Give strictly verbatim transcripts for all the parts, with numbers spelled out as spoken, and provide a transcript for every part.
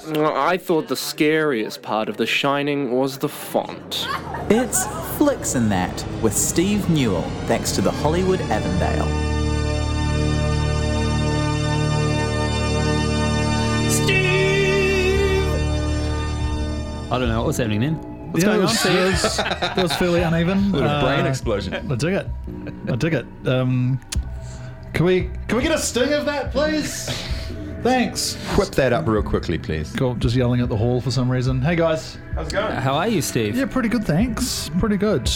I thought the scariest part of The Shining was the font. It's Flicks and That with Steve Newell, thanks to the Hollywood Avondale. Steve! I don't know what was happening then. What's yeah, going it on, was, Steve? it was, it was fairly uneven. A little Uh, brain explosion. I dig it. I dig it. Um, can we can we get a sting of that, please? Thanks. Whip that up real quickly, please. Cool. Just yelling at the hall for some reason. Hey guys. How's it going? How are you, Steve? Yeah, pretty good. Thanks. Pretty good.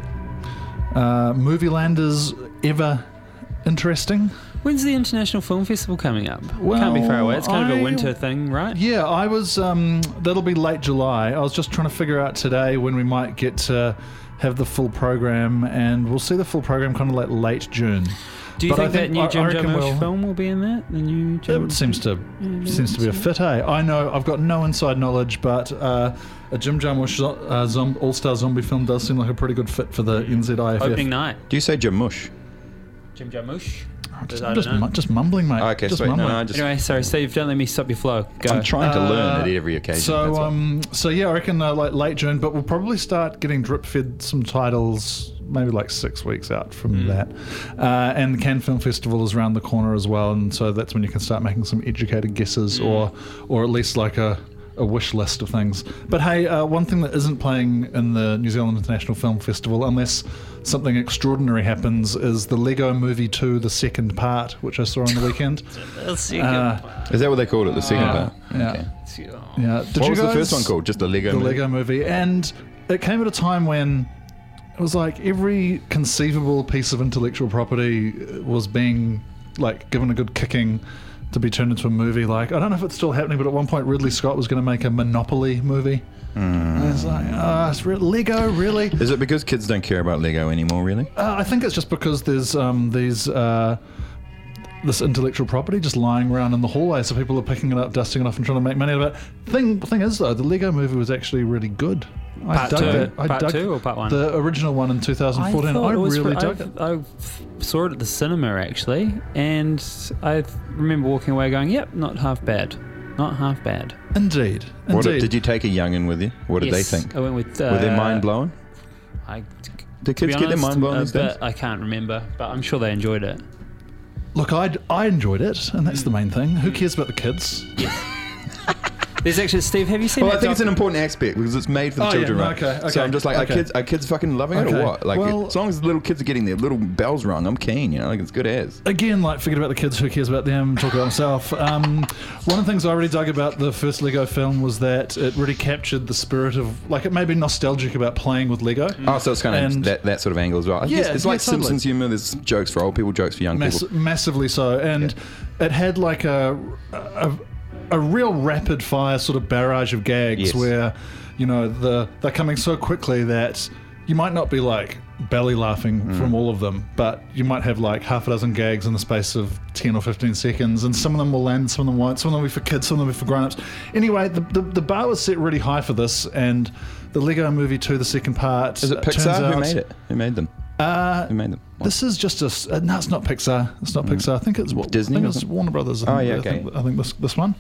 Uh, Movie Land is ever interesting. When's the International Film Festival coming up? Well, Can't be far away. It's kind of I- a winter thing, right? Yeah, I was. Um, that'll be late July. I was just trying to figure out today when we might get to have the full program, and we'll see the full program kind of like late June. Do you But I think that think- new I- I Jim reckon Jarmusch we'll- film will be in that? The new Jim? It seems to seems to be a fit, eh? I know I've got no inside knowledge, but uh, a Jim Jarmusch uh, zom- all-star zombie film does seem like a pretty good fit for the N Z I F F. Opening night. Do you say Jamush? Jim Jarmusch? Just, I don't just, know. mu- just mumbling, mate. Oh, okay, just sweet. No, mumbling. no, I just, Anyway, sorry, Steve, don't let me stop your flow. Go. I'm trying to Uh, learn at every occasion. So, that's all. um, so yeah, I reckon uh, like late June, but we'll probably start getting drip fed some titles maybe like six weeks out from Mm. that. Uh, and the Cannes Film Festival is around the corner as well, and so that's when you can start making some educated guesses, Mm. or or at least like a. a wish list of things. But hey, uh, one thing that isn't playing in the New Zealand International Film Festival, unless something extraordinary happens, is the Lego Movie two, the second part, which I saw on the weekend. The second Uh, Is that what they called it? The second yeah, part? yeah. Okay. Yeah. Did What you was the guys- first one called? Just the Lego The movie? Lego Movie. And it came at a time when it was like every conceivable piece of intellectual property was being like given a good kicking to be turned into a movie. Like, I don't know if it's still happening, but at one point Ridley Scott was going to make a Monopoly movie. Mm. And it's like, ah, it's re- Lego, really? Is it because kids don't care about Lego anymore, really? Uh, I think it's just because there's um, these uh, this intellectual property just lying around in the hallway, so people are picking it up, dusting it off, and trying to make money out of it. Thing thing is though, the Lego Movie was actually really good. I Part dug two. it. I Part dug two or part one? The original one in two thousand fourteen. I, thought it was really re- dug I, it. I saw it at the cinema actually, and I th- remember walking away going, "Yep, not half bad, not half bad." Indeed, What indeed. did you take a youngin with you? What did Yes, they think? I went with. Uh, Were they mind blown? I, Do to be kids get their honest, mind blown a these days? bit, I can't remember, but I'm sure they enjoyed it. Look, I I enjoyed it, and that's the main thing. Who cares about the kids? There's actually Steve. Have you seen? Well, I that think it's an doc- important aspect because it's made for the Oh, yeah, children, no, right? okay, So okay, I'm just like, okay. are kids, are kids fucking loving it Okay, or what? Like, well- as long as the little kids are getting their little bells rung, I'm keen. You know, like it's good as. Again, like, forget about the kids, who cares about them, talk about himself. Um, one of the things I really dug about the first Lego film was that it really captured the spirit of, like, it made me nostalgic about playing with Lego. Oh, so it's kind of And- that, that sort of angle as well. I Yeah, guess it's yeah, like totally. Simpsons humor. There's jokes for old people, jokes for young Mass- people. massively so. And it had, like, a, a, a real rapid fire sort of barrage of gags Yes. where, you know, the they're coming so quickly that you might not be, like, belly laughing Mm. from all of them, but you might have like half a dozen gags in the space of ten or fifteen seconds, and some of them will land, some of them won't, some of them will be for kids, some of them will be for grown-ups. Anyway, the, the, the bar was set really high for this, and the Lego Movie two, the second part, Is it uh, turns Pixar? Who out- made it? Who made them? Uh, Who made them? this is just a s- uh, no, it's not Pixar. It's not Pixar. I think it's Mm. Disney I think or it's something? Warner Brothers. I Oh, think, yeah, I okay. think, I think this this one.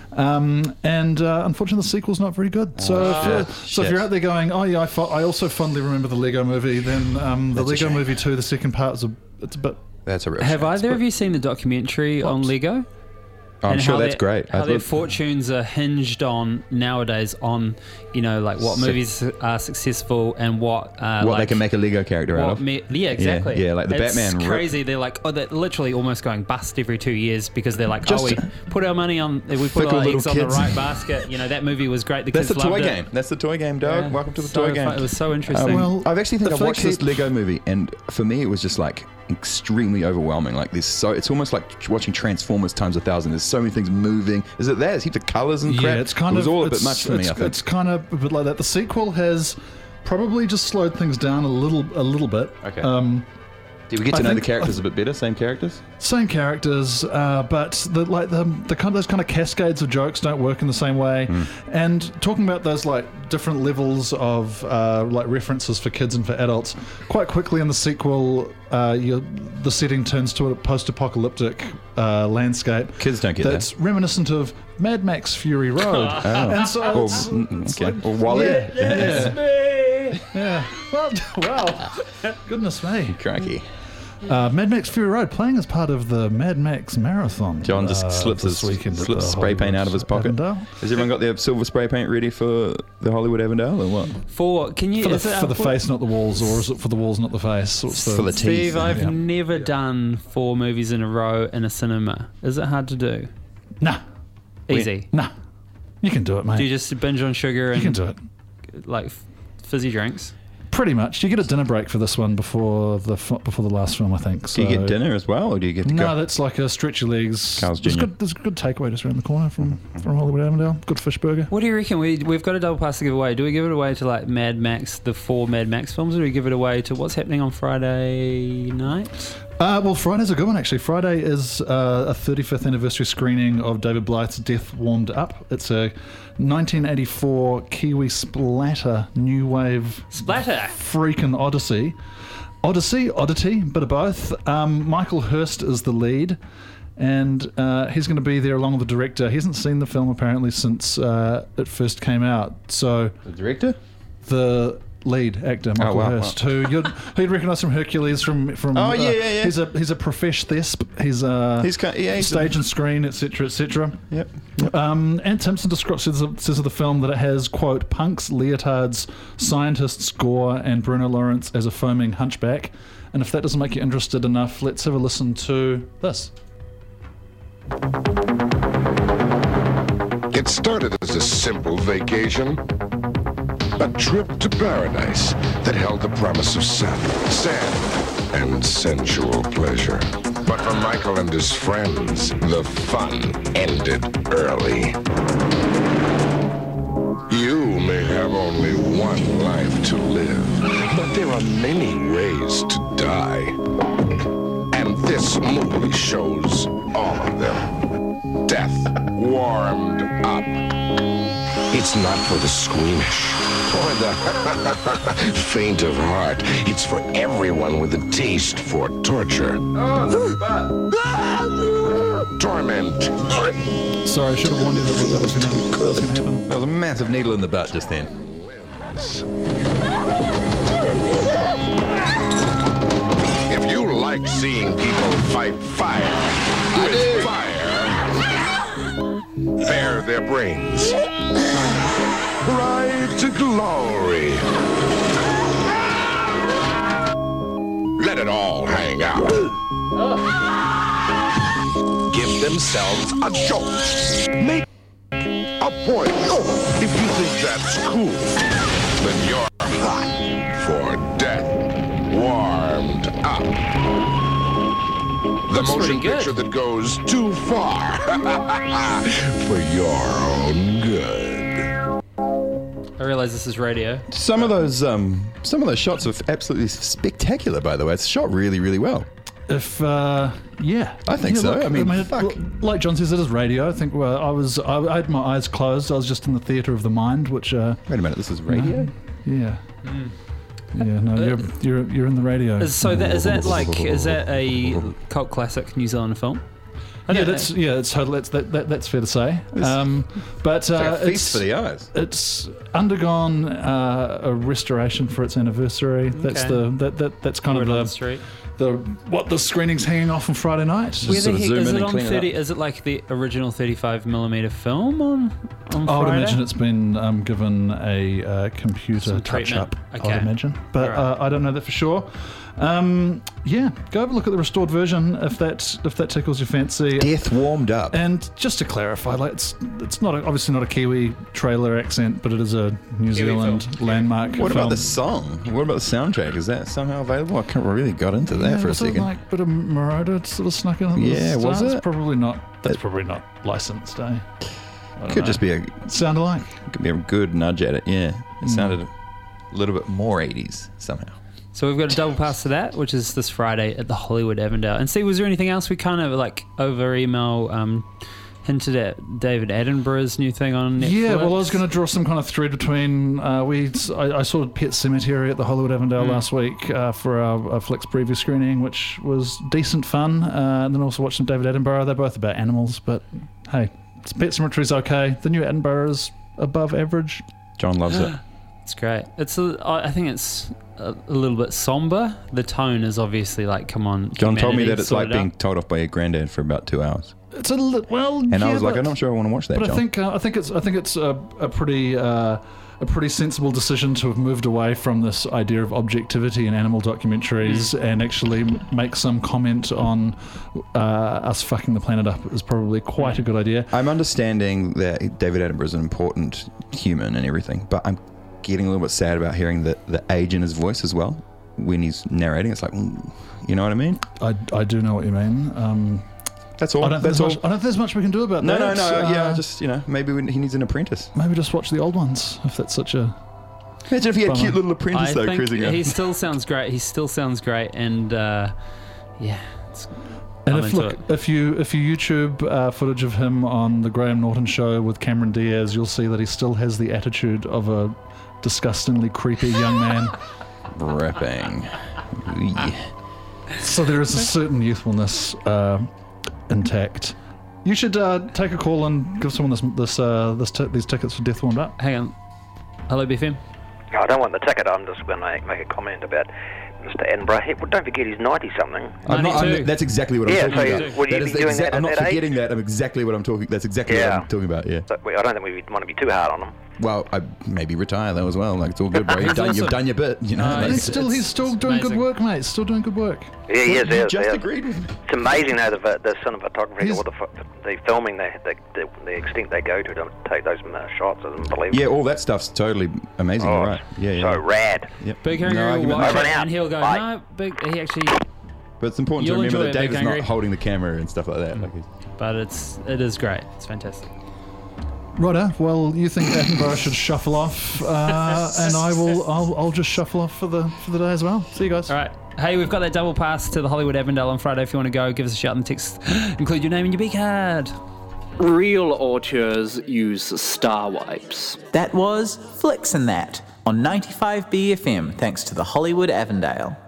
Um, and uh, unfortunately, the sequel's not very good. So, Oh, if you're, shit. so if you're out there going, oh yeah, I, fo- I also fondly remember the Lego Movie, then um, the That's a Lego shame. Movie two, the second part, is a it's a bit. That's a real Have shame. either of you seen the documentary on Lego? Oh, I'm And sure how that's their- great. I How their thought- fortunes are hinged on nowadays on, you know, like what Sick. movies are successful and what uh, what like, they can make a Lego character out what of. me- yeah, exactly. yeah, like the it's Batman rip. crazy. They're like, oh, they're literally almost going bust every two years because they're like, Just- oh, we put our money on, we put Fickle our little eggs on the kids. right basket. You know, that movie was great. The That's kids the toy loved it. game. That's the toy game, dog. Yeah, Welcome to the so toy game. fun. It was so interesting. Um, Well, I've actually think the I've watched this flagship- Lego movie, and for me, it was just like extremely overwhelming. Like this, so it's almost like watching Transformers times a thousand. There's so many things moving. Is it there? There's heaps of colours and crap. Yeah, it's kind it was of all a it's, bit much for me. It's, I think. it's kind of a bit like that. The sequel has probably just slowed things down a little, a little bit. Okay. Um, Did we get I to know think- the characters a bit better? Same characters? Same characters, uh, but the like the the kind of those kind of cascades of jokes don't work in the same way. Hmm. And talking about those like different levels of uh, like references for kids and for adults, quite quickly in the sequel, uh, you, the setting turns to a post-apocalyptic uh, landscape. Kids don't get that's that. reminiscent of Mad Max Fury Road. And so Or, it's, mm, it's okay. like, Or Wally. yeah, yeah, yeah. Well, wow. Goodness me. Crikey. Uh, Mad Max Fury Road playing as part of the Mad Max Marathon. John just uh, slips this his weekend at slips the spray paint Hollywood out of his pocket. Avondale. Has everyone got their silver spray paint ready for the Hollywood Avondale or what? For can you For the, is it for the up- face, not the walls, or is it for the walls, not the face? What's For the teeth. Steve, I've Yeah. never done four movies in a row in a cinema. Is it hard to do? Nah, Easy. nah. You can do it, mate. Do you just binge on sugar You can and do it. like f- fizzy drinks? Pretty much. You get a dinner break for this one before the f- before the last film, I think. So. Do you get dinner as well, or do you get to No, go? that's like a stretch your legs. Carl's There's Junior good, there's a good takeaway just around the corner from, from Hollywood Avondale. Good fish burger. What do you reckon? We we've got a double pass to give away. Do we give it away to like Mad Max, the four Mad Max films, or do we give it away to what's happening on Friday night? Uh, well, Friday's a good one, actually. Friday is uh, a thirty-fifth anniversary screening of David Blythe's Death Warmed Up. It's a nineteen eighty-four Kiwi splatter, new wave Splatter. freaking odyssey. Odyssey, oddity, bit of both. Um, Michael Hurst is the lead, and uh, he's going to be there along with the director. He hasn't seen the film apparently since uh, it first came out. So The director? the lead actor, Michael wow, Hurst, wow. who you'd, who you'd recognise from Hercules, from from. Oh, yeah, uh, yeah, yeah. He's a he's a profesh thesp. He's a He's kind yeah, he's stage and screen, et cetera, et cetera. Yep. Um, Ant Timpson describes says of, says of the film that it has quote punks, leotards, scientists, gore, and Bruno Lawrence as a foaming hunchback. And if that doesn't make you interested enough, let's have a listen to this. It started as a simple vacation. A trip to paradise that held the promise of sun, sand, and sensual pleasure. But for Michael and his friends, the fun ended early. You may have only one life to live, but there are many ways to die. And this movie shows all of them. Death warmed up. It's not for the squeamish or the faint of heart. It's for everyone with a taste for torture. Torment. Sorry, I should have warned you that that was going to happen. There was a massive needle in the butt just then. If you like seeing people fight fire with fire, bare their brains. Ride to glory. Let it all hang out. Give themselves a jolt. Make a point. If you think that's cool, then you're hot for death warmed up. The That's motion pretty good. picture that goes too far for your own good. I realise this is radio. Some of those um some of those shots are absolutely spectacular, by the way. It's shot really, really well. If uh, yeah, I think Yeah, so. look, I mean, it- fuck. like John says, it is radio. I think well, I was I, I had my eyes closed. I was just in the theatre of the mind, which uh, Wait a minute, this is radio? yeah, yeah. No, you're you're you're in the radio. Is- So that is that like is that a cult classic New Zealand film? I yeah, don't know. that's yeah, it's totally that's that, that that's fair to say. Um, but It's like uh, a feast it's for the eyes. it's undergone uh, a restoration for its anniversary. That's Okay. the that, that that's kind Word of on the, the street. the what the screening's hanging off on Friday night. Where the sort of heck zoom is in it and on clean it thirty? up. Is it like the original thirty-five millimeter film on on I would Friday? imagine it's been um, given a uh, computer Some touch treatment. up. Okay. I'd imagine, but Alright. uh, I don't know that for sure. Um, yeah, go have a look at the restored version if that if that tickles your fancy. Death warmed up. And just to clarify, like it's it's not a, obviously not a Kiwi trailer accent, but it is a New Zealand film. landmark. What film. about the song? What about the soundtrack? Is that somehow available? I can't really got into that Yeah, for a was it second. like a bit of Marauder sort of snuck in. At the Yeah, was start? it? It's probably not. That's It- probably not licensed, eh? I don't Could know. just be a sound alike. could be a good nudge at it. Yeah, Hmm. it sounded a little bit more eighties somehow. So we've got a double pass to that, which is this Friday at the Hollywood Avondale. And see, was there anything else we kind of like over email um, hinted at David Attenborough's new thing on Netflix? Yeah, well, I was going to draw some kind of thread between. Uh, we I, I saw Pet Cemetery at the Hollywood Avondale Mm. last week uh, for our, our Flex preview screening, which was decent fun. Uh, and then also watched some David Attenborough. They're both about animals, but hey, Pet Sematary is okay. The new Edinburgh is above average. John loves it. It's great. It's a, I think it's a, a little bit somber. The tone is obviously like, come on. John told me humanity, that it's sort like it being out. told off by your granddad for about two hours. It's a li- well, And yeah, I was like, but- I'm not sure I want to watch that, But John. I think uh, I think it's I think it's a, a pretty uh, a pretty sensible decision to have moved away from this idea of objectivity in animal documentaries Mm. and actually m- make some comment on uh, us fucking the planet up is probably quite a good idea. I'm understanding that David Attenborough is an important human and everything, but I'm getting a little bit sad about hearing the, the age in his voice as well when he's narrating. It's like, mm, you know what I mean? I, I do know what you mean. Um, That's all. I don't think That's there's all. much, I don't think there's much we can do about No, that. no, no. Uh, yeah, just, you know, maybe we, he needs an apprentice. maybe just watch the old ones if that's such a. Imagine if he had a Bummer. cute little apprentice, I though, think cruising he around. still sounds great. He still sounds great. And uh, yeah. It's, And I'm if into look, it. if you if you YouTube uh, footage of him on the Graham Norton show with Cameron Diaz, you'll see that he still has the attitude of a disgustingly creepy young man. Rapping. So there is a certain youthfulness uh, intact. You should uh, take a call and give someone this this uh, this t- these tickets for Death Warmed Up. Hang on. Hello, B F M. No, I don't want the ticket. I'm just going to make a comment about Mister Edinburgh. He, well, don't forget he's ninety-something. I'm not, I'm, ninety-two. that's exactly what I'm Yeah, talking so about. would you That be is the doing exact- that I'm at not that forgetting age? that. I'm exactly what I'm talking. That's exactly Yeah. what I'm talking about. Yeah. But we- I don't think we want to be too hard on him. Well, I maybe retire though as well. Like it's all good, bro. You've He's done, also- you've done your bit. You know. No, like, And he's it's- still he's still doing good amazing. work, mate. Still doing good work. Yeah, he is. you yeah, just yeah. agreed with me. It's amazing how the, the cinematography He's- or the, pho- the filming, the, the, the, the extent they go to to take those uh, shots is unbelievable. Yeah, all that stuff's totally amazing. Oh, You're right. Yeah, yeah. So rad. Yep. Big No Hungry will argument watch there. it Over and and he'll go, out. no, Big, he actually, But it's important You'll to remember enjoy that it, Big David's not Hungry. holding the camera and stuff like that. Like he's, but it's, it is great. It's fantastic. Righto. Well, you think Attenborough should shuffle off, uh, and I will. I'll, I'll just shuffle off for the for the day as well. See you guys. All right. Hey, we've got that double pass to the Hollywood Avondale on Friday. If you want to go, give us a shout and text. Include your name and your B card. Real auteurs use star wipes. That was Flicks and That on ninety-five B F M, thanks to the Hollywood Avondale.